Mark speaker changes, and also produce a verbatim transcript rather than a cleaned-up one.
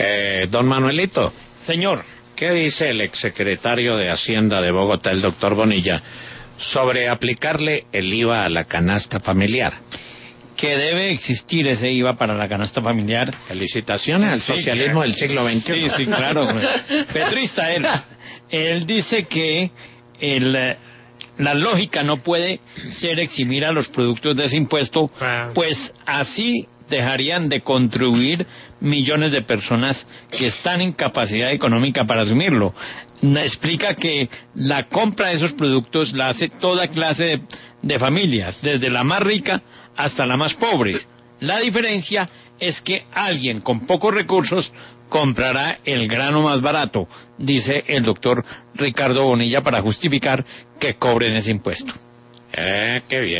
Speaker 1: Eh, don Manuelito.
Speaker 2: Señor.
Speaker 1: ¿Qué dice el exsecretario de Hacienda de Bogotá, el doctor Bonilla, sobre aplicarle el I V A a la canasta familiar?
Speaker 2: Que debe existir ese I V A para la canasta familiar.
Speaker 1: Felicitaciones al
Speaker 2: Sí,
Speaker 1: socialismo
Speaker 2: claro.
Speaker 1: del siglo veintiuno.
Speaker 2: Sí, sí, claro. Petrista él. Él dice que el, la lógica no puede ser eximir a los productos de ese impuesto, pues así dejarían de contribuir millones de personas que están en capacidad económica para asumirlo. Explica que la compra de esos productos la hace toda clase de, de familias, desde la más rica hasta la más pobre. La diferencia es que alguien con pocos recursos comprará el grano más barato, dice el doctor Ricardo Bonilla, para justificar que cobren ese impuesto.
Speaker 1: Eh, qué bien.